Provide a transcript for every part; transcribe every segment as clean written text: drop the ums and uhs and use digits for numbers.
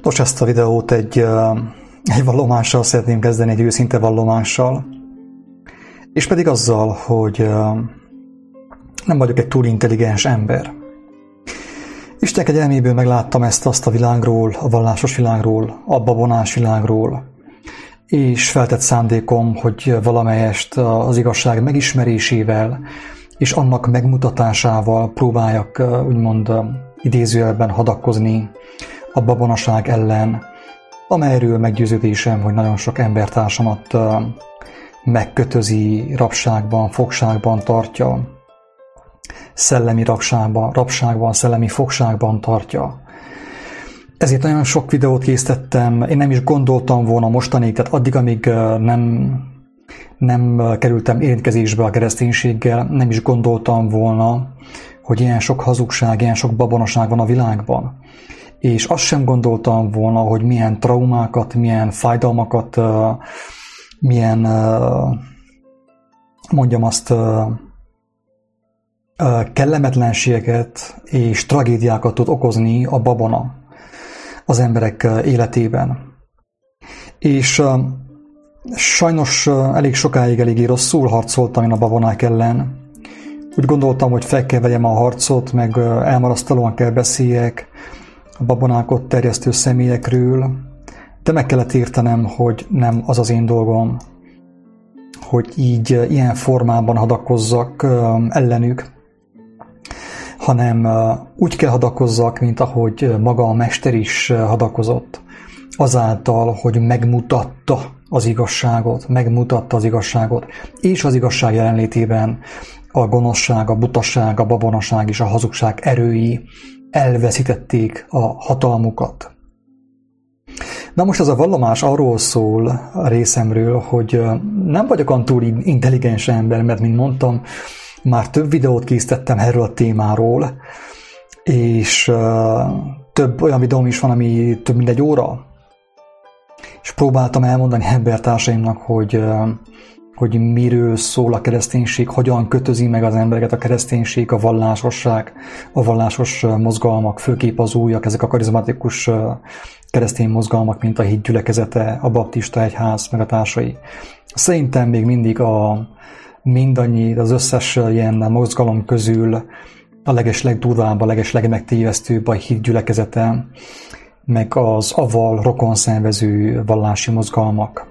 Nos, ezt a videót egy vallomással szeretném kezdeni, egy őszinte vallomással, és pedig azzal, hogy nem vagyok egy túl intelligens ember. Isten kegyelméből megláttam ezt-azt a világról, a vallásos világról, a babonás világról, és feltett szándékom, hogy valamelyest az igazság megismerésével és annak megmutatásával próbáljak úgymond idézőjelben hadakozni a babonaság ellen, amelyről meggyőződésem, hogy nagyon sok embertársamat megkötözi, rabságban, fogságban tartja, szellemi rabságban, szellemi fogságban tartja. Ezért nagyon sok videót készítettem, én nem is gondoltam volna mostanig, tehát addig, amíg nem kerültem érintkezésbe a kereszténységgel, nem is gondoltam volna, hogy ilyen sok hazugság, ilyen sok babonaság van a világban. És azt sem gondoltam volna, hogy milyen traumákat, milyen fájdalmakat, milyen, mondjam azt, kellemetlenségeket és tragédiákat tud okozni a babona az emberek életében. És sajnos elég sokáig eléggé rosszul harcoltam én a babonák ellen. Úgy gondoltam, hogy fel kell vegyem a harcot, meg elmarasztalóan kell beszéljek a babonákot terjesztő személyekről, de meg kellett értenem, hogy nem az az én dolgom, hogy így ilyen formában hadakozzak ellenük, hanem úgy kell hadakozzak, mint ahogy maga a mester is hadakozott, azáltal, hogy megmutatta az igazságot, és az igazság jelenlétében a gonoszság, a butaság, a babonaság és a hazugság erői elveszítették a hatalmukat. Na most ez a vallomás arról szól a részemről, hogy nem vagyok olyan túl intelligens ember, mert mint mondtam, már több videót készítettem erről a témáról, és több olyan videóm is van, ami több mint 1 óra. És próbáltam elmondani embertársaimnak, hogy miről szól a kereszténység, hogyan kötözi meg az embereket a kereszténység, a vallásosság, a vallásos mozgalmak, főképp az újak, ezek a karizmatikus keresztény mozgalmak, mint a Hit gyülekezete, a baptista egyház, meg a társai. Szerintem még mindig az összes ilyen mozgalom közül a legdurvább, a legmegtévesztőbb a Hit gyülekezete, meg az avval rokonszenvező vallási mozgalmak.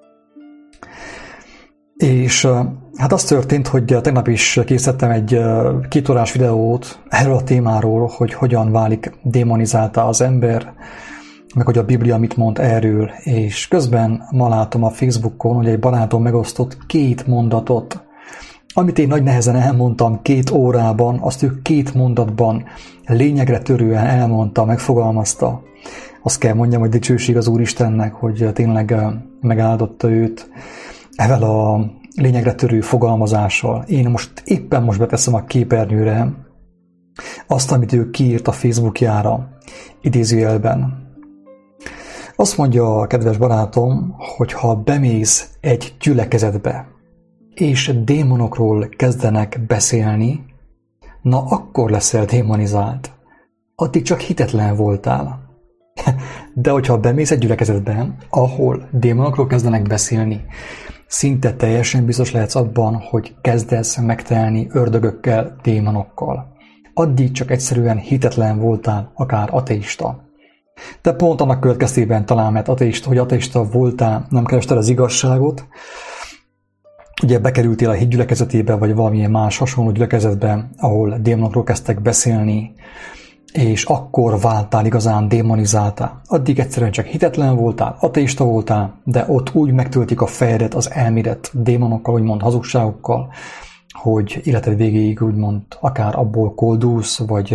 És hát az történt, hogy tegnap is készítettem egy 2 órás videót erről a témáról, hogy hogyan válik démonizáltá az ember, meg hogy a Biblia mit mond erről, és közben ma látom a Facebookon, hogy egy barátom megosztott 2 mondatot, amit én nagy nehezen elmondtam 2 órában, azt ő 2 mondatban lényegre törően elmondta, megfogalmazta. Azt kell mondjam, hogy dicsőség az Úristennek, hogy tényleg megáldotta őt ezzel a lényegre törő fogalmazással. Én éppen most beteszem a képernyőre azt, amit ő kiírt a Facebookjára, idézőjelben. Azt mondja a kedves barátom, hogy ha bemész egy gyülekezetbe, és démonokról kezdenek beszélni, na akkor leszel démonizált. Addig csak hitetlen voltál. De hogyha bemész egy gyülekezetbe, ahol démonokról kezdenek beszélni, szinte teljesen biztos lehetsz abban, hogy kezdesz megtelni ördögökkel, démonokkal. Addig csak egyszerűen hitetlen voltál, akár ateista. Te pont annak következtében talán, mert ateista voltál, nem kerested az igazságot, ugye bekerültél a Hit gyülekezetébe, vagy valamilyen más hasonló gyülekezetbe, ahol démonokról kezdtek beszélni, és akkor váltál igazán démonizáltá. Addig egyszerűen csak hitetlen voltál, ateista voltál, de ott úgy megtöltik a fejedet, az elmédet démonokkal, úgymond hazugságokkal, hogy életed végéig úgymond akár abból koldulsz, vagy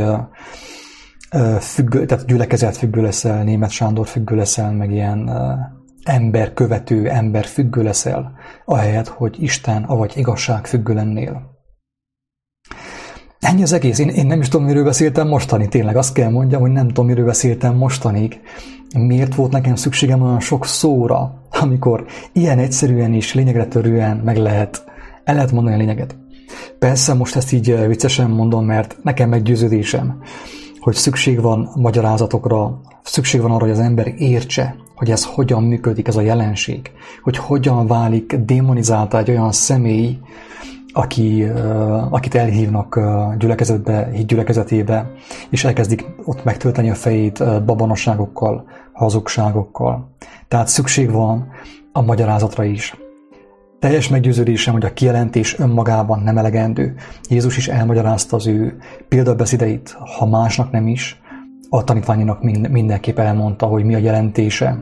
tehát gyülekezet függő leszel, Németh Sándor függő leszel, meg ilyen emberkövető, ember függő leszel, ahelyett, hogy Isten, avagy igazság függő lennél. Ennyi az egész. Én nem is tudom, miről beszéltem mostani. Tényleg azt kell mondjam, hogy nem tudom, miről beszéltem mostanig. Miért volt nekem szükségem olyan sok szóra, amikor ilyen egyszerűen és lényegre törően el lehet mondani a lényeget. Persze most ezt így viccesen mondom, mert nekem meggyőződésem, hogy szükség van magyarázatokra, szükség van arra, hogy az ember értse, hogy ez hogyan működik, ez a jelenség, hogy hogyan válik démonizáltá egy olyan személy, akit elhívnak gyülekezetbe, hitgyülekezetébe, és elkezdik ott megtölteni a fejét babonosságokkal, hazugságokkal. Tehát szükség van a magyarázatra is. Teljes meggyőződésem, hogy a kijelentés önmagában nem elegendő. Jézus is elmagyarázta az ő példabeszédeit, ha másnak nem is, a tanítványainak mindenképp elmondta, hogy mi a jelentése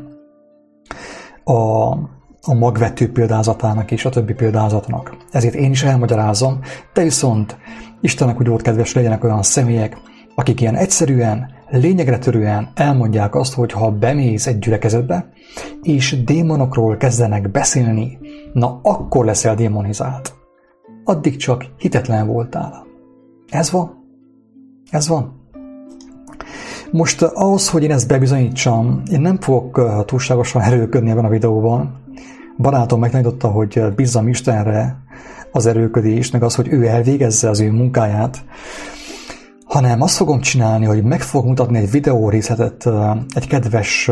a magvető példázatának és a többi példázatnak. Ezért én is elmagyarázom, de viszont Istennek úgy volt kedves, legyenek olyan személyek, akik ilyen egyszerűen, lényegre törően elmondják azt, hogy ha bemész egy gyülekezetbe, és démonokról kezdenek beszélni, na akkor leszel démonizált. Addig csak hitetlen voltál. Ez van. Ez van. Most ahhoz, hogy én ezt bebizonyítsam, én nem fogok túlságosan erőködni ebben a videóban. Barátom megtanította, hogy bízzam Istenre az erőködést, meg az, hogy ő elvégezze az ő munkáját, hanem azt fogom csinálni, hogy meg fogok mutatni egy videó részletet egy kedves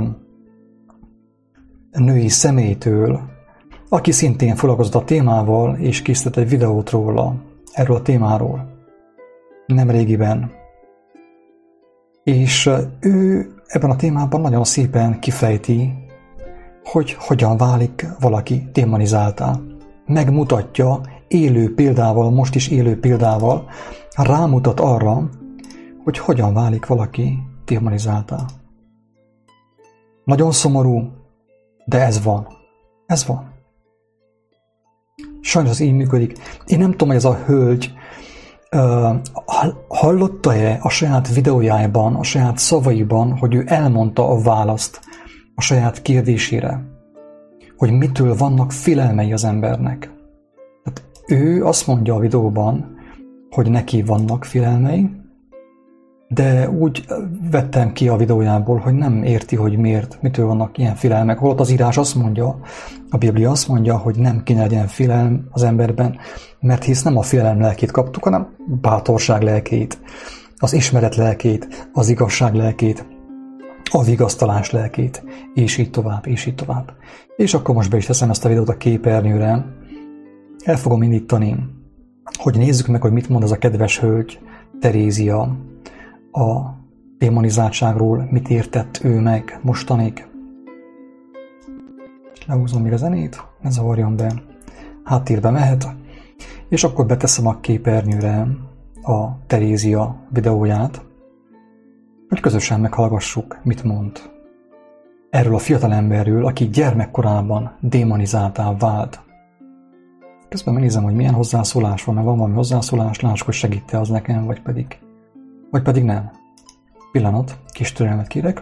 női személytől, aki szintén foglalkozott a témával, és készített egy videót róla, erről a témáról. Nem régiben. És ő ebben a témában nagyon szépen kifejti, hogy hogyan válik valaki démonizáltá. Megmutatja élő példával, most is élő példával, rámutat arra, hogy hogyan válik valaki démonizáltá. Nagyon szomorú, de ez van. Ez van. Sajnos ez így működik. Én nem tudom, hogy ez a hölgy hallotta-e a saját videójában, a saját szavaiban, hogy ő elmondta a választ a saját kérdésére, hogy mitől vannak félelmei az embernek. Tehát ő azt mondja a videóban, hogy neki vannak félelmei, de úgy vettem ki a videójából, hogy nem érti, hogy miért, mitől vannak ilyen félelmek. Holott az írás azt mondja, a Biblia azt mondja, hogy nem kéne legyen félelem az emberben, mert hisz nem a félelem lelkét kaptuk, hanem bátorság lelkét, az ismeret lelkét, az igazság lelkét, a vigasztalás lelkét, és így tovább, és így tovább. És akkor most be is teszem ezt a videót a képernyőre. El fogom indítani, hogy nézzük meg, hogy mit mond az a kedves hölgy, Terézia, a démonizáltságról, mit értett ő meg mostanig. Lehúzom még a zenét, ne zavarjon be, háttérbe mehet, és akkor beteszem a képernyőre a Terézia videóját, hogy közösen meghallgassuk, mit mond erről a fiatalemberről, aki gyermekkorában démonizáltá vált. Közben megnézem, hogy milyen hozzászólás van, mert van valami hozzászólás, lássuk, hogy segít-e az nekem, vagy pedig nem. Pillanat, kis türelmet kérek.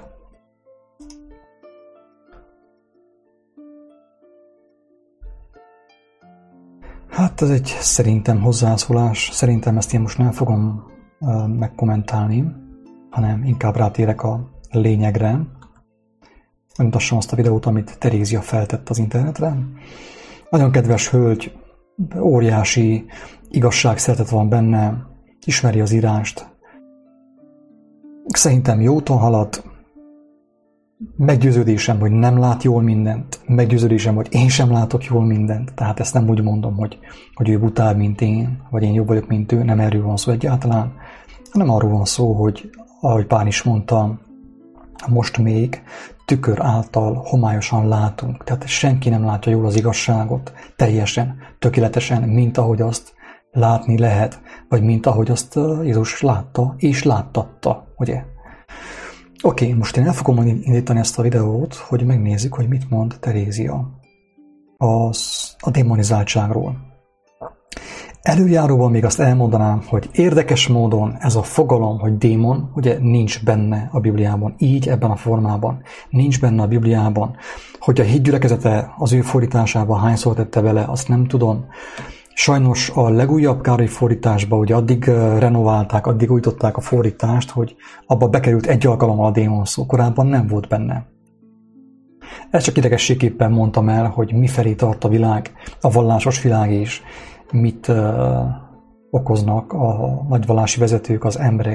Hát ez egy szerintem hozzászólás, szerintem ezt én most nem fogom megkommentálni, hanem inkább rátérek a lényegre. Megmutassam azt a videót, amit Terézia feltett az internetre. Nagyon kedves hölgy, óriási igazságszeretet van benne, ismeri az írást. Szerintem jó úton halad. Meggyőződésem, hogy nem lát jól mindent. Meggyőződésem, hogy én sem látok jól mindent. Tehát ezt nem úgy mondom, hogy ő butább, mint én, vagy én jobb vagyok, mint ő. Nem erről van szó egyáltalán, hanem arról van szó, hogy ahogy Pál is mondta, most még tükör által homályosan látunk. Tehát senki nem látja jól az igazságot teljesen, tökéletesen, mint ahogy azt látni lehet, vagy mint ahogy azt Jézus látta és láttatta, ugye? Oké, most én el fogom indítani ezt a videót, hogy megnézzük, hogy mit mond Terézia a démonizáltságról. Előjáróban még azt elmondanám, hogy érdekes módon ez a fogalom, hogy démon, ugye nincs benne a Bibliában, így ebben a formában, nincs benne a Bibliában. Hogy a hitgyülekezete az ő fordításában hányszor tette bele, azt nem tudom. Sajnos a legújabb Károly fordításba ugye addig renoválták, addig újították a fordítást, hogy abba bekerült egy alkalommal a démon szó, korábban nem volt benne. Ezt csak idegességképpen mondtam el, hogy mifelé tart a világ, a vallásos világ is, mit okoznak a nagyvallási vezetők az emberek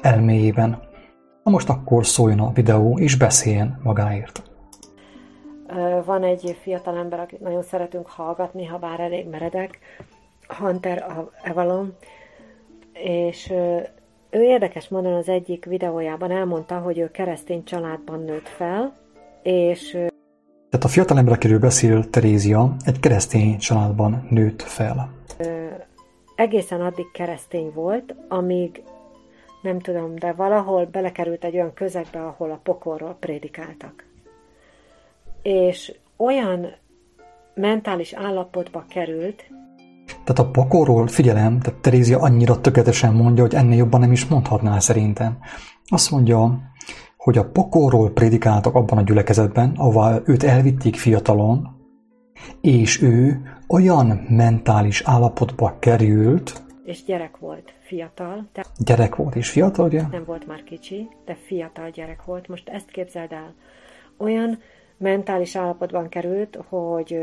elméjében. Na most akkor szóljon a videó, és beszéljen magáért. Van egy fiatalember, akit nagyon szeretünk hallgatni, ha bár elég meredek, Hunter Avalon, és ő érdekes módon az egyik videójában elmondta, hogy ő keresztény családban nőtt fel, és... Tehát a fiatalember, akiről beszél Terézia, egy keresztény családban nőtt fel. Egészen addig keresztény volt, amíg nem tudom, de valahol belekerült egy olyan közegbe, ahol a pokolról prédikáltak. És olyan mentális állapotba került. Tehát a pokolról, figyelem, tehát Terézia annyira tökéletesen mondja, hogy ennél jobban nem is mondhatná szerintem. Azt mondja, hogy a pokolról prédikáltak abban a gyülekezetben, ahová őt elvitték fiatalon, és ő olyan mentális állapotba került, és gyerek volt, fiatal. Gyerek volt és fiatal, ugye? Nem volt már kicsi, de fiatal gyerek volt. Most ezt képzeld el. Olyan mentális állapotban került, hogy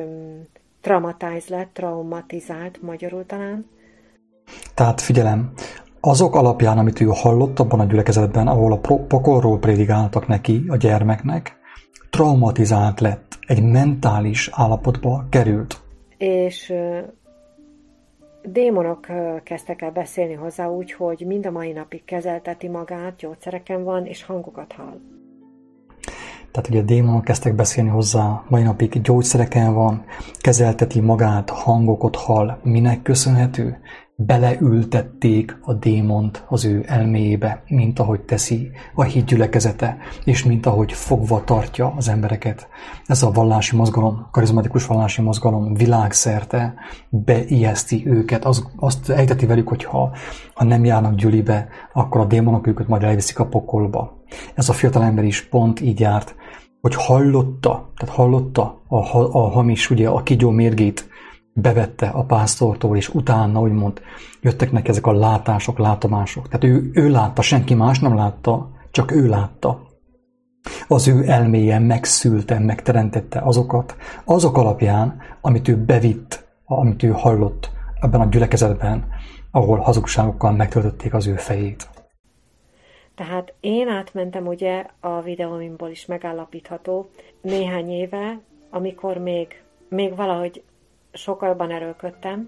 traumatizált magyarul talán. Tehát figyelem, azok alapján, amit ő hallott abban a gyülekezetben, ahol a pokolról prédikáltak neki, a gyermeknek, traumatizált lett, egy mentális állapotba került. És démonok kezdtek el beszélni hozzá úgy, hogy mind a mai napig kezelteti magát, gyógyszereken van, és hangokat hall. Tehát ugye a démonok kezdtek beszélni hozzá, mai napig gyógyszereken van, kezelteti magát, hangokat hall. Minek köszönhető? Beleültették a démont az ő elméjébe, mint ahogy teszi a hit gyülekezete, és mint ahogy fogva tartja az embereket. Ez a vallási mozgalom, karizmatikus vallási mozgalom világszerte beijeszti őket, azt ejteti velük, hogy ha nem járnak gyülibe, akkor a démonok őket majd elviszik a pokolba. Ez a fiatalember is pont így járt, hogy hallotta a hamis, ugye a kígyó mérgét, bevette a pásztortól, és utána, úgymond, jöttek neki ezek a látások, látomások. Tehát ő látta, senki más nem látta, csak ő látta. Az ő elméje megszülte, megteremtette azok alapján, amit ő bevitt, amit ő hallott ebben a gyülekezetben, ahol hazugságokkal megtöltötték az ő fejét. Tehát én átmentem ugye a videóimból is megállapítható néhány éve, amikor még valahogy sokalban erőlködtem.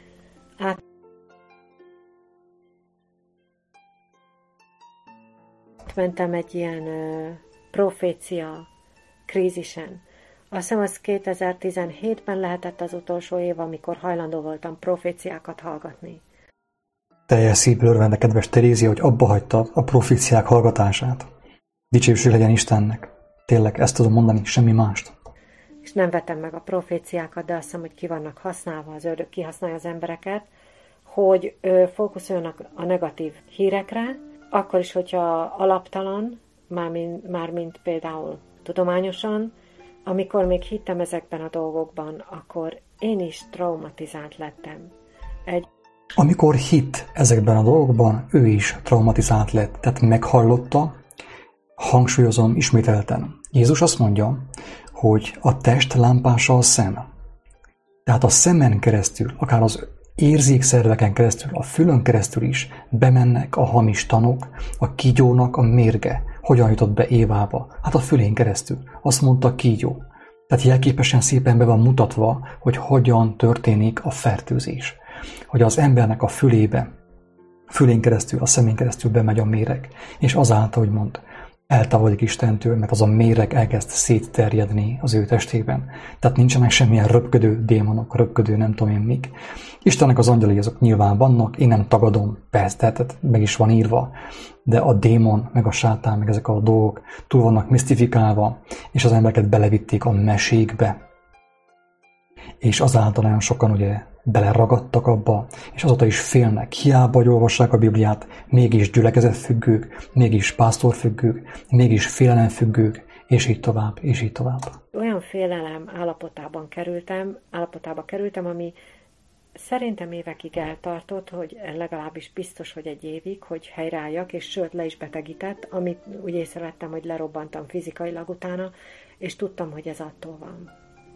Átmentem egy ilyen profécia krízisen. Azt hiszem, az 2017-ben lehetett az utolsó év, amikor hajlandó voltam proféciákat hallgatni. Teljes szívből örvende, kedves Terézia, hogy abba hagytad a proféciák hallgatását. Dicsőség legyen Istennek. Tényleg, ezt tudom mondani, semmi mást. És nem vetem meg a proféciákat, de azt hiszem, hogy ki vannak használva, az ördög kihasználja az embereket, hogy fókuszoljanak a negatív hírekre, akkor is, hogyha alaptalan, mármint például tudományosan, amikor még hittem ezekben a dolgokban, akkor én is traumatizált lettem. Amikor hitt ezekben a dolgokban, ő is traumatizált lett, tehát meghallotta, hangsúlyozom ismételten. Jézus azt mondja, hogy a test lámpása a szem. Tehát a szemen keresztül, akár az érzékszerveken keresztül, a fülön keresztül is bemennek a hamis tanok, a kígyónak a mérge. Hogyan jutott be Évába? Hát a fülén keresztül. Azt mondta kígyó. Tehát jelképesen szépen be van mutatva, hogy hogyan történik a fertőzés. Hogy az embernek a fülén keresztül, a szemén keresztül bemegy a méreg. És azáltal, hogy mond, eltávolodik Istentől, mert az a méreg elkezd szétterjedni az ő testében. Tehát nincsenek semmilyen röpködő démonok, röpködő nem tudom én mik. Istennek az angyalai azok nyilván vannak, én nem tagadom, persze, tehát meg is van írva, de a démon, meg a sátán, meg ezek a dolgok túl vannak misztifikálva, és az embereket belevitték a mesékbe. És azáltal nagyon sokan ugye beleragadtak abba, és azóta is félnek. Hiába, hogy olvassák a Bibliát, mégis gyülekezetfüggők, mégis pásztorfüggők, mégis félelemfüggők, és így tovább, és így tovább. Olyan félelem állapotába kerültem, ami szerintem évekig eltartott, hogy legalábbis biztos, hogy egy évig, hogy helyreálljak, és sőt le is betegített, amit úgy észrevettem, hogy lerobbantam fizikailag utána, és tudtam, hogy ez attól van.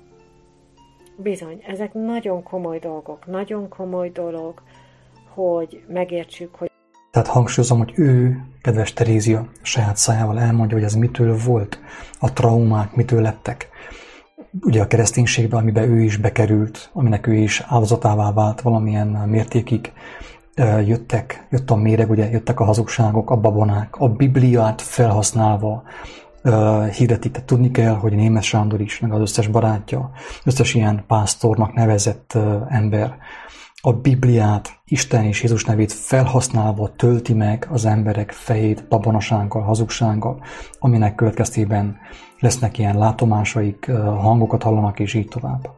Bizony, ezek nagyon komoly dolgok, nagyon komoly dolog, hogy megértsük, hogy... Tehát hangsúlyozom, hogy ő kedves Terézia saját szájával elmondja, hogy ez mitől volt, a traumák mitől lettek. Ugye a kereszténységben, amiben ő is bekerült, aminek ő is áldozatává vált valamilyen mértékig, jött a méreg, ugye jöttek a hazugságok, a babonák, a Bibliát felhasználva hirdetik. Tehát tudni kell, hogy Németh Sándor is, meg az összes barátja, összes ilyen pásztornak nevezett ember a Bibliát, Isten és Jézus nevét felhasználva tölti meg az emberek fejét babonasággal, hazugsággal, aminek következtében lesznek ilyen látomásaik, hangokat hallanak, és így tovább.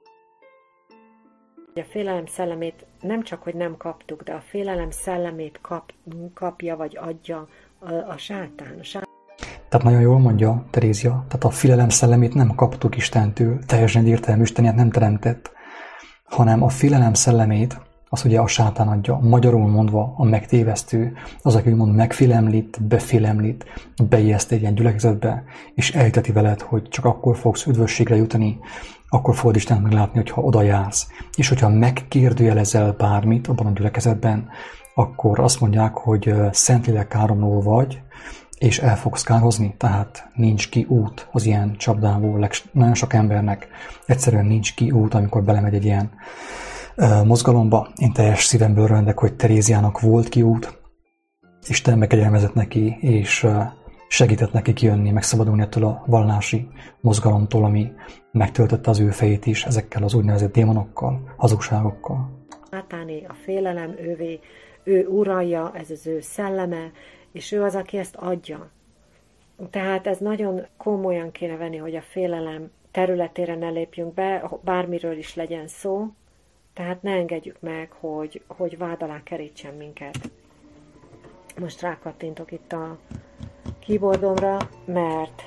A félelem szellemét nem csak, hogy nem kaptuk, de a félelem szellemét kapja, vagy adja a sátán. Tehát nagyon jól mondja Terézia, tehát a félelem szellemét nem kaptuk Istentől, teljesen értelmű, Isten ilyet nem teremtett, hanem a félelem szellemét, az ugye a sátán adja, magyarul mondva a megtévesztő, az, aki úgymond megfélemlít, befélemlít, beijeszt egy ilyen gyülekezetbe, és elhiteti veled, hogy csak akkor fogsz üdvösségre jutni, akkor fogod Istent meglátni, hogyha oda jársz. És hogyha megkérdőjelezel bármit abban a gyülekezetben, akkor azt mondják, hogy Szentlélek áramló vagy, és el fogsz kározni, tehát nincs ki út az ilyen csapdából. Nagyon sok embernek egyszerűen nincs ki út, amikor belemegy egy ilyen mozgalomba. Én teljes szívemből örvendek, hogy Teréziának volt ki út, Isten megkegyelmezett neki, és segített neki kijönni, megszabadulni ettől a vallási mozgalomtól, ami megtöltötte az ő fejét is ezekkel az úgynevezett démonokkal, hazugságokkal. Sátáné a félelem ővé, ő uralja, ez az ő szelleme, és ő az, aki ezt adja. Tehát ez nagyon komolyan kéne venni, hogy a félelem területére ne lépjünk be, bármiről is legyen szó, tehát ne engedjük meg, hogy vád alá kerítsen minket. Most rákattintok itt a keyboardomra, mert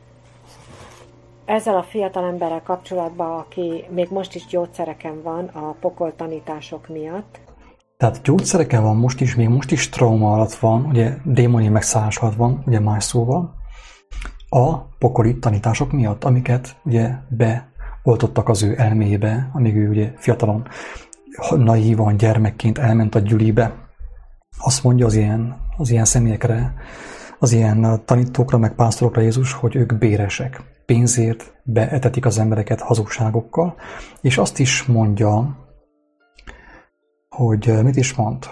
ezzel a fiatal emberrel kapcsolatban, aki még most is gyógyszereken van a pokoltanítások miatt. Tehát gyógyszereken van most is, még most is trauma alatt van, ugye démoni megszállás alatt van, ugye más szóval, a pokoli tanítások miatt, amiket ugye beoltottak az ő elmébe, amíg ő ugye fiatalon, naívan, gyermekként elment a gyülibe. Azt mondja az ilyen személyekre, az ilyen tanítókra, meg pásztorokra Jézus, hogy ők béresek. Pénzért beetetik az embereket hazugságokkal, és azt is mondja, hogy mit is mond?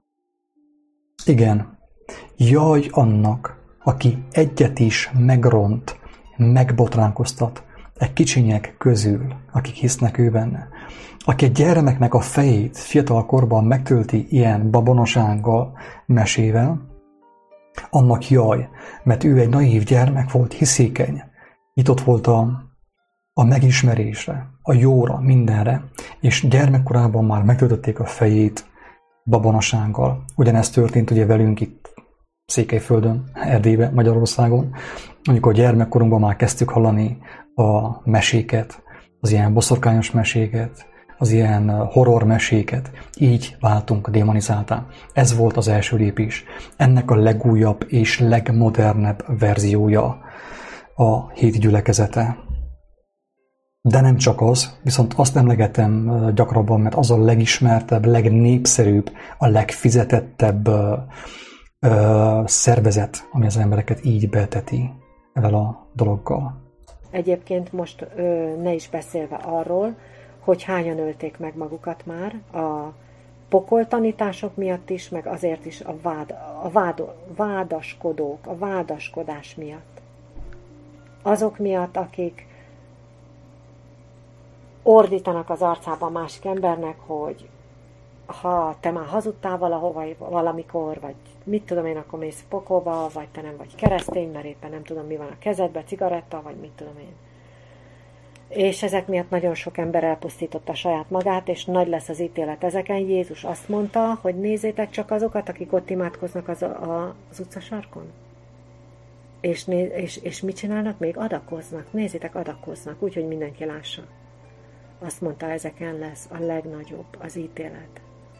Igen, jaj annak, aki egyet is megront, megbotránkoztat egy kicsinyek közül, akik hisznek ő benne. Aki egy gyermeknek a fejét fiatal korban megtölti ilyen babonasággal, mesével, annak jaj, mert ő egy naív gyermek volt, hiszékeny, nyitott volt a megismerésre, a jóra, mindenre, és gyermekkorában már megtöltötték a fejét babonasággal. Ugyanezt történt ugye velünk itt Székelyföldön, Erdélyben, Magyarországon, amikor gyermekkorunkban már kezdtük hallani a meséket, az ilyen boszorkányos meséket, az ilyen horror meséket, így váltunk démonizáltá. Ez volt az első lépés. Ennek a legújabb és legmodernebb verziója a hét gyülekezete. De nem csak az, viszont azt emlegetem gyakrabban, mert az a legismertebb, legnépszerűbb, a legfizetettebb szervezet, ami az embereket így beteti ezzel a dologgal. Egyébként most ne is beszélve arról, hogy hányan ölték meg magukat már a pokoltanítások miatt is, meg azért is a vádaskodók, a vádaskodás miatt. Azok miatt, akik ordítanak az arcába a másik embernek, hogy ha te már hazudtál valahova valamikor, vagy mit tudom én, akkor mész pokolba, vagy te nem vagy keresztény, mert éppen nem tudom, mi van a kezedbe, cigaretta, vagy mit tudom én. És ezek miatt nagyon sok ember elpusztította saját magát, és nagy lesz az ítélet ezeken. Jézus azt mondta, hogy nézzétek csak azokat, akik ott imádkoznak az utcasarkon. És mit csinálnak? Még adakoznak. Nézzétek, adakoznak, úgyhogy mindenki lássa. Azt mondta, ezeken lesz a legnagyobb az ítélet.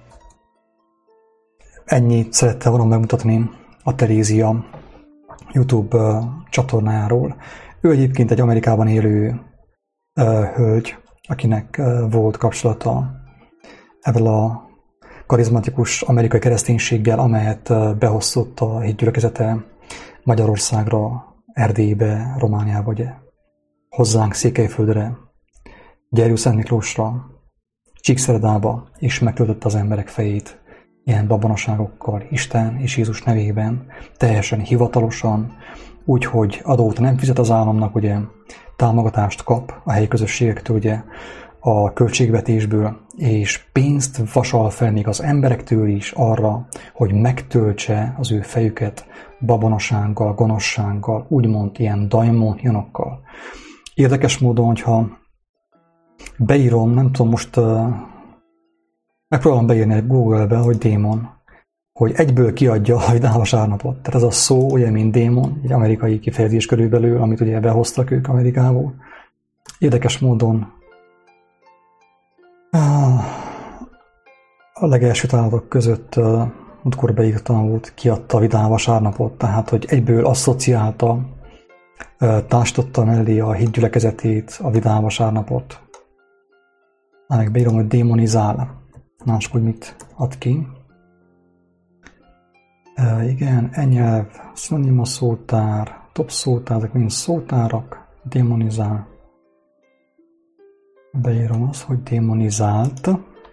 Ennyit szerette volna megmutatni a Terézia YouTube csatornájáról. Ő egyébként egy Amerikában élő hölgy, akinek volt kapcsolata ezzel a karizmatikus amerikai kereszténységgel, amelyet behozott a hitgyülekezete Magyarországra, Erdélybe, Romániába, ugye, hozzánk Székelyföldre, Gyergyószent Miklósra, Csíkszeredába, és megtöltötte az emberek fejét ilyen babonaságokkal Isten és Jézus nevében, teljesen hivatalosan, úgyhogy adót nem fizet az államnak, ugye, támogatást kap a helyi közösségektől, ugye, a költségvetésből, és pénzt vasal fel még az emberektől is arra, hogy megtöltse az ő fejüket babonasággal, gonoszsággal, úgymond ilyen daimónionokkal. Érdekes módon, hogyha beírom, nem tudom, most megpróbálom beírni egy Google-be, hogy démon, hogy egyből kiadja a vidám vasárnapot. Tehát ez a szó, ugye, mint démon, egy amerikai kifejezés körülbelül, amit ugye behoztak ők Amerikából. Érdekes módon a legelső találatok között múltkor beírtam, volt, kiadta a vidám vasárnapot, tehát hogy egyből asszociálta, társította mellé a hitgyülekezetét, a vidám vasárnapot. Meg beírom, hogy démonizál. Mások, hogy mit ad ki. Igen, enyelv, szinonima szótár, top szótár, ezek mind szótárak, démonizál. Beírom azt, hogy démonizált.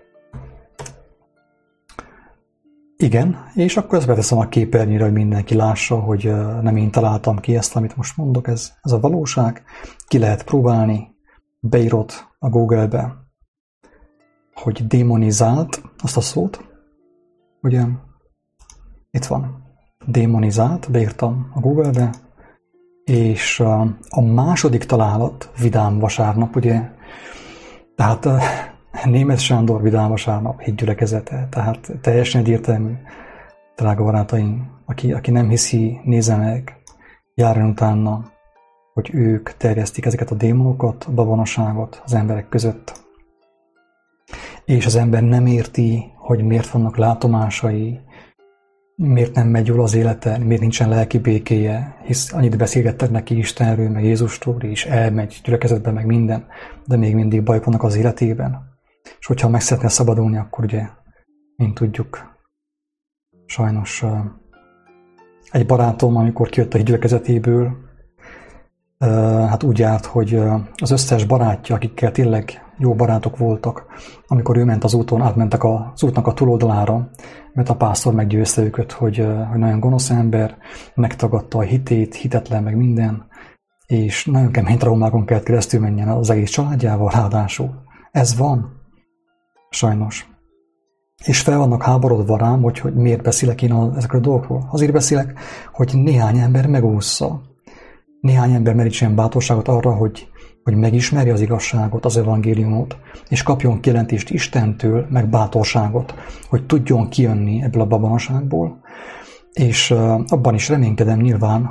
Igen, és akkor ezt beteszem a képernyőre, hogy mindenki lássa, hogy nem én találtam ki ezt, amit most mondok, ez a valóság. Ki lehet próbálni, beírod a Google-be, hogy démonizált, azt a szót, ugye, itt van, démonizált, beírtam a Google-be, és a második találat, vidám vasárnap, ugye, tehát Németh Sándor vidám vasárnap hitgyülekezete, tehát teljesen egyértelmű, drága barátaim, aki nem hiszi, nézze meg, járjon utána, hogy ők terjesztik ezeket a démonokat, a babonaságot az emberek között. És az ember nem érti, hogy miért vannak látomásai, miért nem megy jól az élete, miért nincsen lelki békéje, hisz annyit beszélgettek neki Istenről, meg Jézusról, és elmegy gyülekezetbe, meg minden, de még mindig bajok vannak az életében. És hogyha meg szeretne szabadulni, akkor ugye, mint tudjuk, sajnos egy barátom, amikor kijött a gyülekezetéből, hát úgy járt, hogy az összes barátja, akikkel tényleg jó barátok voltak, amikor ő ment az úton, átmentek az útnak a túloldalára, mert a pásztor meggyőzte őket, hogy nagyon gonosz ember, megtagadta a hitét, hitetlen meg minden, és nagyon kemény traumákon kellett keresztül menjen az egész családjával, ráadásul. Ez van. Sajnos. És fel vannak háborodva rám, hogy miért beszélek én ezekről a dolgokról. Azért beszélek, hogy néhány ember megúszza. Néhány ember merítsen bátorságot arra, hogy megismerje az igazságot, az evangéliumot, és kapjon kijelentést Istentől, meg bátorságot, hogy tudjon kijönni ebből a babonaságból. És abban is reménykedem nyilván,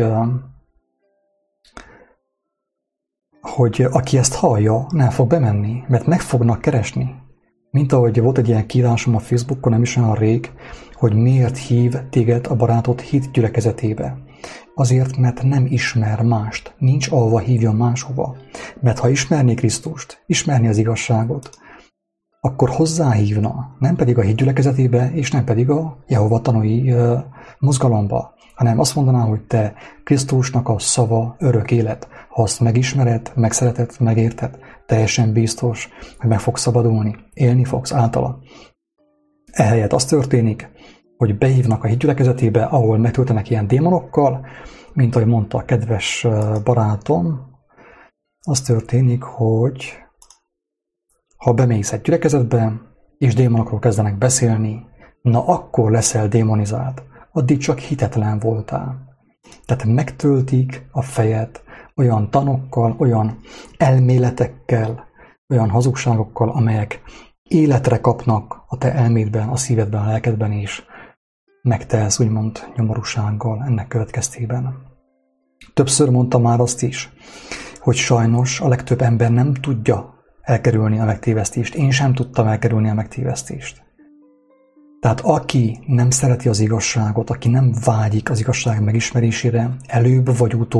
hogy aki ezt hallja, nem fog bemenni, mert meg fognak keresni. Mint ahogy volt egy ilyen kiírásom a Facebookon, nem is olyan rég, hogy miért hív téged a barátod hit gyülekezetébe. Azért, mert nem ismer mást, nincs ahova hívjon máshova. Mert ha ismerné Krisztust, ismerné az igazságot, akkor hozzáhívna, nem pedig a hit gyülekezetébe, és nem pedig a Jehova tanúi mozgalomba, hanem azt mondaná, hogy te Krisztusnak a szava örök élet. Ha azt megismered, megszereted, megérted, teljesen biztos, hogy meg fogsz szabadulni, élni fogsz általa. Ehelyett az történik, hogy behívnak a hitgyülekezetébe, ahol megtöltenek ilyen démonokkal, mint ahogy mondta a kedves barátom, az történik, hogy ha bemész egy gyülekezetbe, és démonokról kezdenek beszélni, na akkor leszel démonizált. Addig csak hitetlen voltál. Tehát megtöltik a fejed olyan tanokkal, olyan elméletekkel, olyan hazugságokkal, amelyek életre kapnak a te elmédben, a szívedben, a lelkedben is, megtelsz úgymond nyomorúsággal ennek következtében. Többször mondtam már azt is, hogy sajnos a legtöbb ember nem tudja elkerülni a megtévesztést. Én sem tudtam elkerülni a megtévesztést. Tehát aki nem szereti az igazságot, aki nem vágyik az igazság megismerésére, előbb vagy utóbb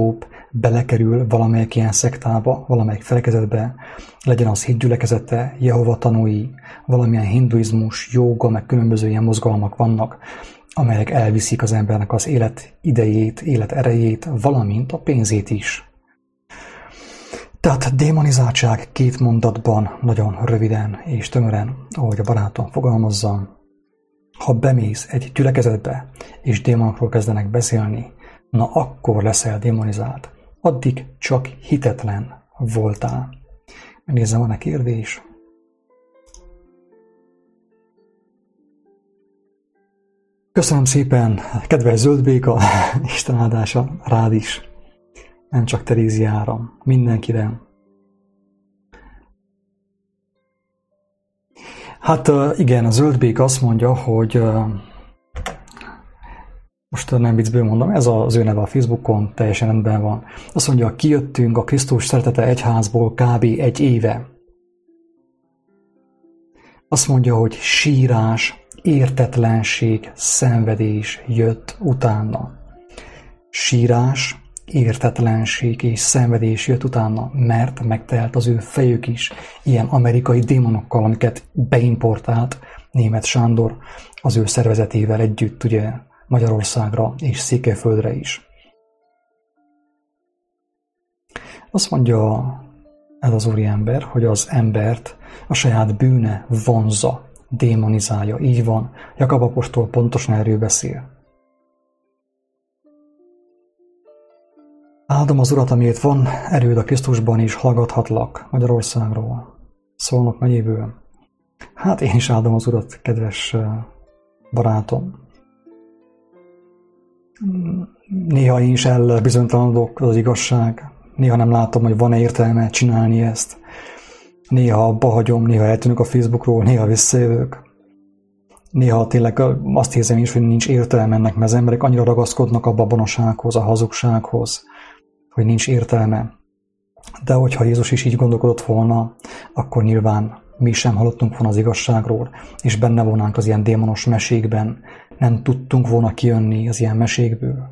belekerül valamelyik ilyen szektába, valamelyik felekezetbe, legyen az hitgyülekezete, Jehova tanúi, valamilyen hinduizmus, jóga, meg különböző ilyen mozgalmak vannak, amelyek elviszik az embernek az élet idejét, élet erejét, valamint a pénzét is. Tehát démonizáltság 2 mondatban, nagyon röviden és tömören, ahogy a barátom fogalmazza. Ha bemész egy gyülekezetbe, és démonokról kezdenek beszélni, na akkor leszel démonizált. Addig csak hitetlen voltál. Nézzem, van-e kérdés? Köszönöm szépen, kedves Zöldbéka, Isten áldása rád is. Nem csak Teréziára, mindenkire. Hát igen, a Zöldbék azt mondja, hogy most nem viccből mondom, ez az ő neve a Facebookon, teljesen rendben van. Azt mondja, kijöttünk a Krisztus szeretete egyházból kb. 1 éve. Azt mondja, hogy sírás, értetlenség, szenvedés jött utána. Sírás, értetlenség és szenvedés jött utána, mert megtelt az ő fejük is ilyen amerikai démonokkal, amiket beimportált Németh Sándor az ő szervezetével együtt, ugye Magyarországra és Székelyföldre is. Azt mondja ez az úriember, hogy az embert a saját bűne vonzza, démonizálja. Így van, Jakab apostol pontosan erről beszél. Áldom az Urat, amiért van erőd a Krisztusban, és hallgathatlak Magyarországról, Szolnok megyéből. Hát én is áldom az Urat, kedves barátom. Néha én is elbizonytalanodok, az igazság. Néha nem látom, hogy van-e értelme csinálni ezt. Néha abba hagyom, néha eltűnök a Facebookról, néha visszajövök. Néha tényleg azt érzem is, hogy nincs értelme ennek, mert az emberek annyira ragaszkodnak a babonasághoz, a hazugsághoz, hogy nincs értelme. De hogyha Jézus is így gondolkodott volna, akkor nyilván mi sem hallottunk volna az igazságról, és benne volnánk az ilyen démonos mesékben, nem tudtunk volna kijönni az ilyen mesékből.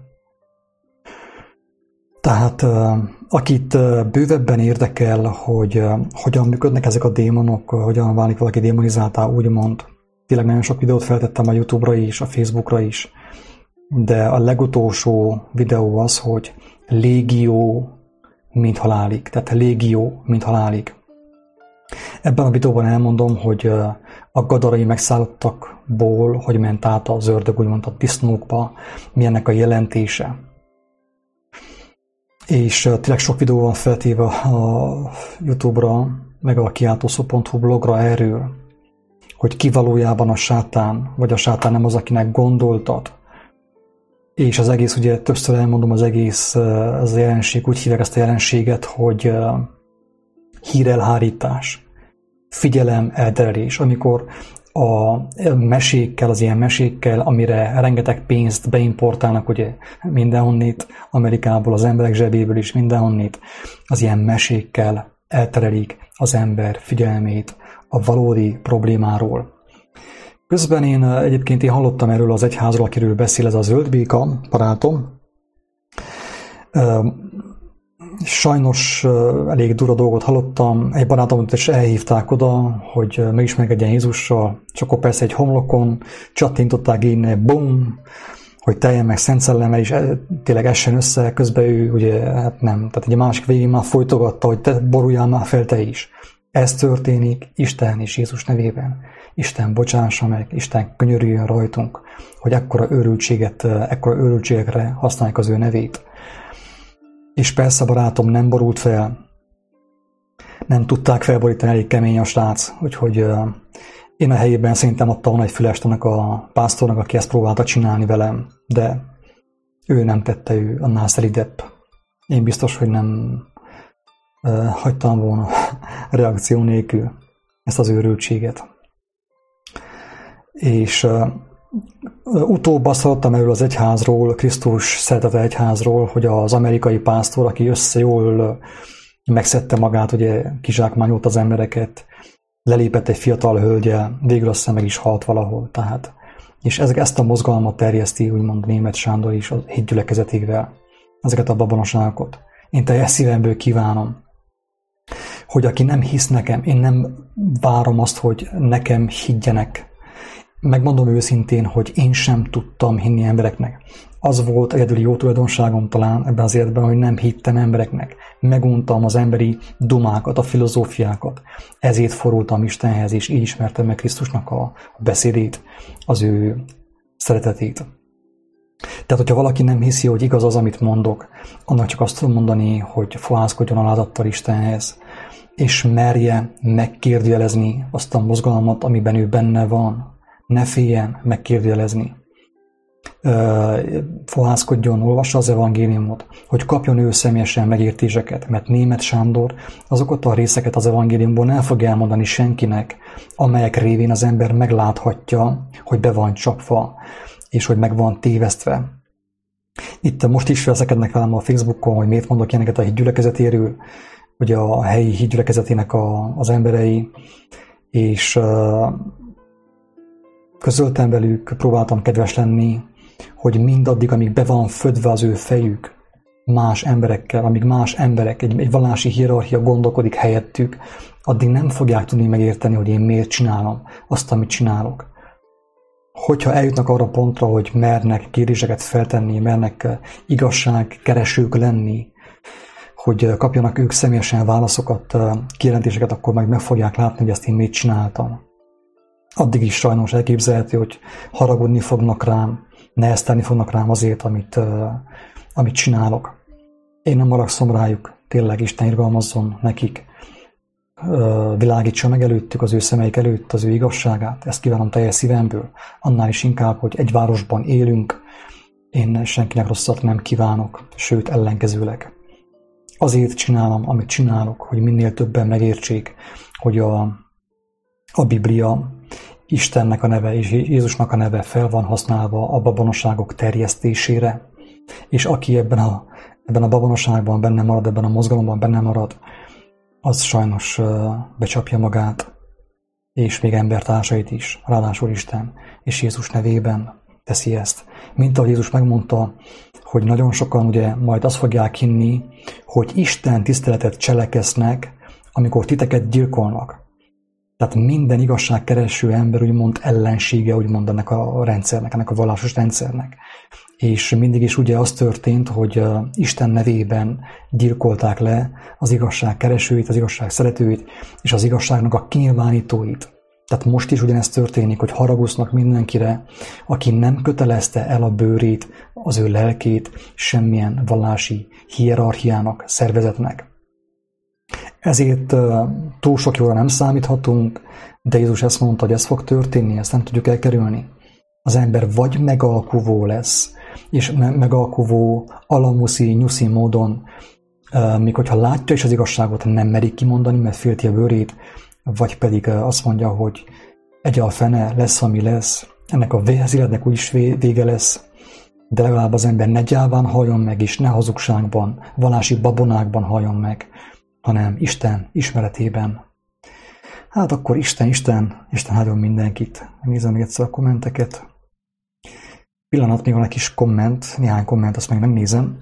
Tehát akit bővebben érdekel, hogy hogyan működnek ezek a démonok, hogyan válik valaki démonizáltá, úgymond. Tényleg nagyon sok videót feltettem a YouTube-ra is, a Facebookra is, de a legutolsó videó az, hogy légió, mint halálig. Tehát légió, mint halálig. Ebben a videóban elmondom, hogy a gadarai megszállottakból, hogy ment át az ördög, úgymond a disznókba, mi ennek a jelentése. És tényleg sok videó van feltéve a YouTube-ra, meg a kiáltószó.hu blogra erről, hogy ki valójában a sátán, vagy a sátán nem az, akinek gondoltad. És az egész, ugye többször elmondom, az egész, ez a jelenség, úgy hívják ezt a jelenséget, hogy hírelhárítás, figyelem elterelés, amikor a mesékkel, az ilyen mesékkel, amire rengeteg pénzt beimportálnak, ugye mindenhonnét, Amerikából, az emberek zsebéből is mindenhonnét, az ilyen mesékkel elterelik az ember figyelmét a valódi problémáról. Közben én hallottam erről az egyházról, akiről beszél ez a Zöldbéka barátom. Sajnos elég durva dolgot hallottam. Egy barátomot is elhívták oda, hogy megismerkedjen Jézussal, és akkor persze egy homlokon csattintották én, bum, hogy teljen meg Szent Szellemmel, és tényleg essen össze, közben ő ugye, hát nem. Tehát egy másik végén már folytogatta, hogy te boruljál már fel te is. Ez történik Isten és Jézus nevében. Isten bocsássa meg, Isten könyörüljön rajtunk, hogy ekkora őrültségekre használják az ő nevét. És persze, barátom, nem borult fel, nem tudták felborítani, elég kemény a srác, úgyhogy én a helyében szerintem adta volna egy fülest annak a pásztornak, aki ezt próbálta csinálni velem, de ő nem tette, ő annál szelidebb. Én biztos, hogy nem hagytam volna reakció nélkül ezt az őrültséget. És utóbb azt hallottam erről az egyházról, Krisztus szeretete egyházról, hogy az amerikai pásztor, aki jól megszedte magát, ugye kizsákmányolt az embereket, lelépett egy fiatal hölgyel, végül aztán meg is halt valahol. Tehát. És ezt a mozgalmat terjeszti, úgymond Németh Sándor is a hitgyülekezetével, ezeket a babonaságokat. Én teljes szívemből kívánom, hogy aki nem hisz nekem, én nem várom azt, hogy nekem higgyenek. Megmondom őszintén, hogy én sem tudtam hinni embereknek. Az volt egyedüli jó tulajdonságom talán ebben az életben, hogy nem hittem embereknek. Meguntam az emberi dumákat, a filozófiákat. Ezért forultam Istenhez, és így ismertem meg Krisztusnak a beszédét, az ő szeretetét. Tehát, hogyha valaki nem hiszi, hogy igaz az, amit mondok, annak csak azt tudom mondani, hogy fohászkodjon alázattal Istenhez, és merje megkérdőjelezni azt a mozgalmat, amiben ő benne van. Ne féljen megkérdőjelezni. Fohászkodjon, olvassa az evangéliumot, hogy kapjon ő személyesen megértéseket, mert Németh Sándor azokat a részeket az evangéliumból nem fogja elmondani senkinek, amelyek révén az ember megláthatja, hogy be van csapva, és hogy meg van tévesztve. Itt most is veszekednek velem a Facebookon, hogy miért mondok ilyeneket a hídgyülekezetéről, ugye a helyi hídgyülekezetének az emberei, és közöltem velük, próbáltam kedves lenni, hogy mindaddig, amíg be van födve az ő fejük más emberekkel, amíg más emberek, egy vallási hierarchia gondolkodik helyettük, addig nem fogják tudni megérteni, hogy én miért csinálom azt, amit csinálok. Hogyha eljutnak arra pontra, hogy mernek kérdéseket feltenni, mernek igazságkeresők lenni, hogy kapjanak ők személyesen válaszokat, kijelentéseket, akkor majd meg fogják látni, hogy ezt én miért csináltam. Addig is sajnos elképzelhető, hogy haragudni fognak rám, neheztelni fognak rám azért, amit csinálok. Én nem haragszom rájuk, tényleg Isten irgalmazzon nekik, világítsa meg előttük, az ő szemeik előtt az ő igazságát. Ezt kívánom teljes szívemből. Annál is inkább, hogy egy városban élünk, én senkinek rosszat nem kívánok, sőt ellenkezőleg. Azért csinálom, amit csinálok, hogy minél többen megértsék, hogy a Biblia, Istennek a neve és Jézusnak a neve fel van használva a babonaságok terjesztésére, és aki ebben a babonaságban benne marad, ebben a mozgalomban benne marad, az sajnos becsapja magát, és még embertársait is, ráadásul Isten és Jézus nevében teszi ezt. Mint ahogy Jézus megmondta, hogy nagyon sokan ugye majd azt fogják hinni, hogy Isten tiszteletet cseleksznek, amikor titeket gyilkolnak. Tehát minden igazságkereső ember úgymond ellensége, úgymond ennek a rendszernek, ennek a vallásos rendszernek. És mindig is ugye az történt, hogy Isten nevében gyilkolták le az igazságkeresőit, az igazság szeretőit, és az igazságnak a kinyilvánítóit. Tehát most is ugyanezt történik, hogy haragusznak mindenkire, aki nem kötelezte el a bőrét, az ő lelkét semmilyen vallási hierarchiának, szervezetnek. Ezért túl sok jóra nem számíthatunk, de Jézus ezt mondta, hogy ez fog történni, ezt nem tudjuk elkerülni. Az ember vagy megalkuvó lesz, és megalkuvó, alamuszi, nyuszi módon, míg hogyha látja is az igazságot, nem merik kimondani, mert félti a bőrét, vagy pedig azt mondja, hogy egy a fene lesz, ami lesz, ennek az életnek úgyis vége lesz, de legalább az ember ne gyáván halljon meg, és ne hazugságban, vallási babonákban halljon meg, hanem Isten ismeretében. Hát akkor Isten áldjon mindenkit. Nézem még egyszer a kommenteket. Pillanat, még van egy kis komment, néhány komment, azt meg megnézem.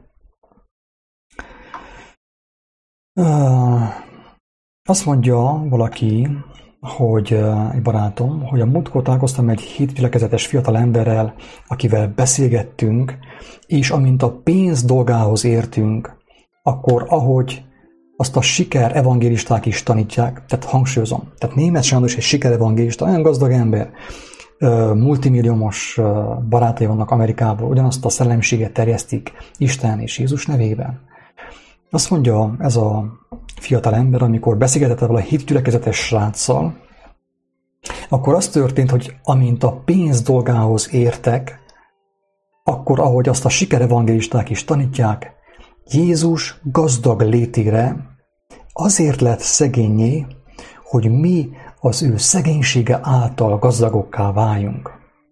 Azt mondja valaki, hogy egy barátom, hogy a múltkor találkoztam egy hídgyülekezetes fiatal emberrel, akivel beszélgettünk, és amint a pénz dolgához értünk, akkor ahogy azt a siker evangélisták is tanítják, tehát hangsúlyozom. Tehát Németh Sándor is egy siker evangélista, olyan gazdag ember, multimilliómos barátai vannak Amerikából, ugyanazt a szellemséget terjesztik Isten és Jézus nevében. Azt mondja ez a fiatal ember, amikor beszélgetett vele a hídgyülekezetes sráccal, akkor az történt, hogy amint a pénz dolgához értek, akkor ahogy azt a siker evangélisták is tanítják, Jézus gazdag létére azért lett szegénnyé, hogy mi az ő szegénysége által gazdagokká váljunk.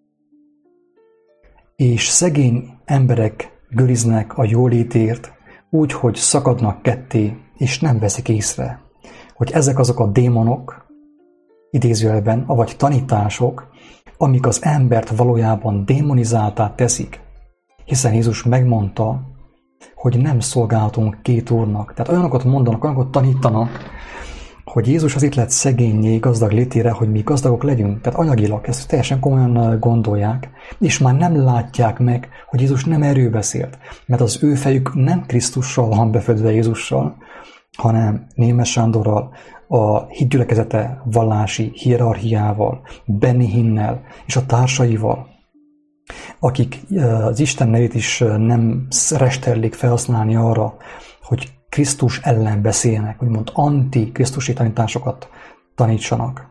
És szegény emberek göriznek a jólétért úgy, hogy szakadnak ketté, és nem veszik észre, hogy ezek azok a démonok, idézőjelben, avagy tanítások, amik az embert valójában démonizáltá teszik, hiszen Jézus megmondta, hogy nem szolgálhatunk két úrnak. Tehát olyanokat mondanak, olyanokat tanítanak, hogy Jézus azért lett szegényé, gazdag létére, hogy mi gazdagok legyünk. Tehát anyagilag ezt teljesen komolyan gondolják, és már nem látják meg, hogy Jézus nem erről beszélt. Mert az ő fejük nem Krisztussal van befedve Jézussal, hanem Németh Sándorral, a hitgyülekezete vallási hierarchiával, Benny Hinnel és a társaival, akik az Isten nevét is nem restellik felhasználni arra, hogy Krisztus ellen beszélnek, úgymond anti-krisztusi tanításokat tanítsanak.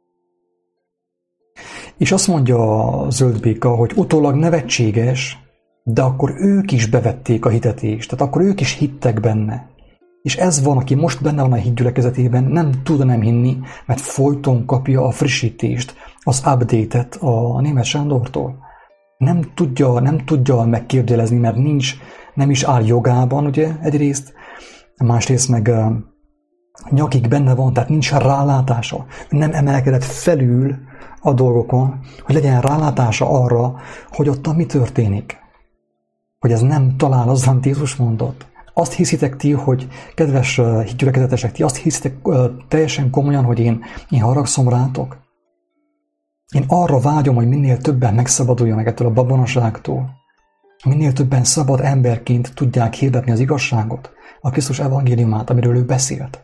És azt mondja a Zöldbéka, hogy utólag nevetséges, de akkor ők is bevették a hitet is, tehát akkor ők is hittek benne. És ez van, aki most benne van a hitgyülekezetében, nem tud nem hinni, mert folyton kapja a frissítést, az update-et a Németh Sándortól. Nem tudja megkérdőjelezni, mert nem is áll jogában, ugye, egyrészt, másrészt meg nyakig benne van, tehát nincs rálátása. Nem emelkedett felül a dolgokon, hogy legyen rálátása arra, hogy ott mi történik. Hogy ez nem talál az, amit Jézus mondott. Azt hiszitek ti, hogy kedves hitgyülekezetesek, ti azt hiszitek teljesen komolyan, hogy én haragszom rátok? Én arra vágyom, hogy minél többen megszabaduljanak ettől a babonaságtól. Minél többen szabad emberként tudják hirdetni az igazságot, a Krisztus evangéliumát, amiről ő beszélt.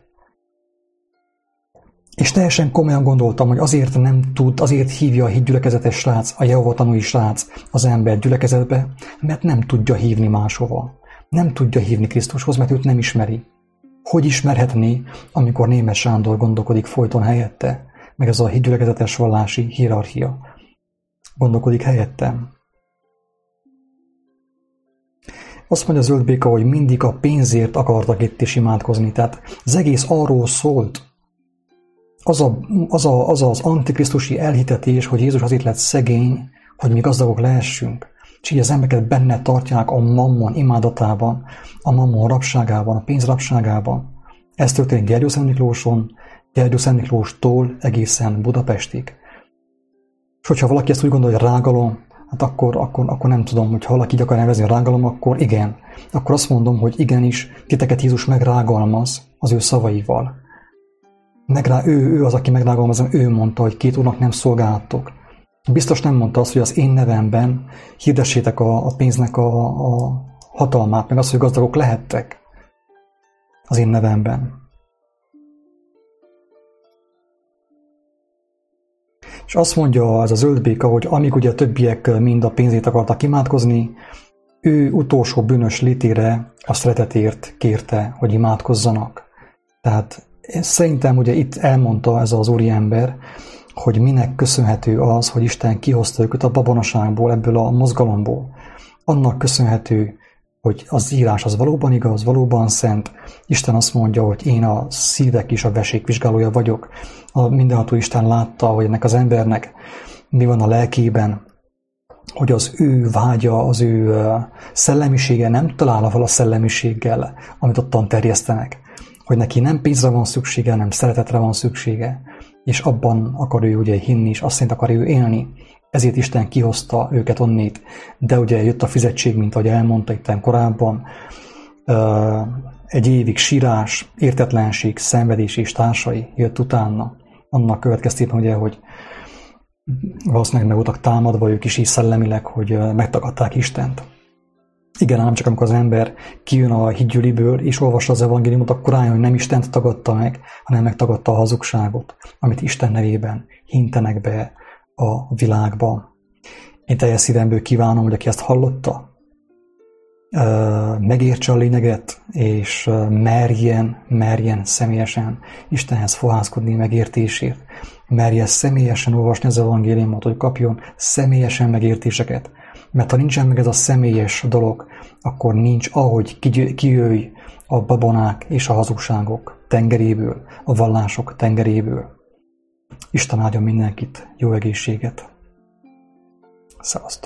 És teljesen komolyan gondoltam, hogy azért hívja a hitgyülekezetes srác, a Jehova tanúi srác az ember gyülekezetbe, mert nem tudja hívni máshova. Nem tudja hívni Krisztushoz, mert őt nem ismeri. Hogy ismerhetné, amikor Németh Sándor gondolkodik folyton helyette, meg ez a hitgyülekezetes vallási hierarchia gondolkodik helyettem. Azt mondja Zöldbéka, hogy mindig a pénzért akartak itt is imádkozni. Tehát az egész arról szólt, az antikrisztusi elhitetés, hogy Jézus azért lett szegény, hogy mi gazdagok lehessünk. És így az embereket benne tartják a mammon imádatában, a mammon rabságában, a pénz rabságában. Ez történik Gyergyószent Miklóson, Gyergyószent Miklóstól egészen Budapestig. És hogyha valaki ezt úgy gondolja, hogy rágalom, hát akkor nem tudom, hogy ha valaki így akar nevezni a rágalom, akkor igen. Akkor azt mondom, hogy igenis, titeket Jézus megrágalmaz az ő szavaival. Ő az, aki megrágalmaz, ő mondta, hogy két úrnak nem szolgálhattok. Biztos nem mondta azt, hogy az én nevemben hirdessétek a pénznek a hatalmát, meg azt, hogy gazdagok lehettek az én nevemben. És azt mondja ez a Zöldbéka, hogy amíg ugye a többiek mind a pénzét akartak imádkozni, ő utolsó bűnös létére a szeretetért kérte, hogy imádkozzanak. Tehát szerintem ugye itt elmondta ez az úriember, hogy minek köszönhető az, hogy Isten kihozta őket a babonaságból, ebből a mozgalomból. Annak köszönhető, hogy az írás az valóban igaz, valóban szent. Isten azt mondja, hogy én a szívek és a vesék vizsgálója vagyok. A mindenható Isten látta, hogy ennek az embernek mi van a lelkében, hogy az ő vágya, az ő szellemisége nem talál avval a szellemiséggel, amit ottan terjesztenek. Hogy neki nem pénzre van szüksége, nem szeretetre van szüksége, és abban akar ő ugye hinni, és azt szerint akar ő élni. Ezért Isten kihozta őket onnét, de ugye jött a fizetség, mint ahogy elmondta itt korábban, egy évig sírás, értetlenség, szenvedés és társai jött utána. Annak következtében ugye, hogy valószínűleg meg voltak támadva ők is így szellemileg, hogy megtagadták Istent. Igen, nem csak amikor az ember kijön a hitgyűliből és olvassa az evangéliumot, akkor rájön, hogy nem Istent tagadta meg, hanem megtagadta a hazugságot, amit Isten nevében hintenek be a világban. Én teljes szívemből kívánom, hogy aki ezt hallotta, megértse a lényeget, és merjen személyesen Istenhez fohászkodni megértésért. Merjen személyesen olvasni az evangéliumot, hogy kapjon személyesen megértéseket. Mert ha nincsen meg ez a személyes dolog, akkor nincs ahogy kijöjj a babonák és a hazugságok tengeréből, a vallások tengeréből. Isten áldjon mindenkit, jó egészséget! Szevasztok!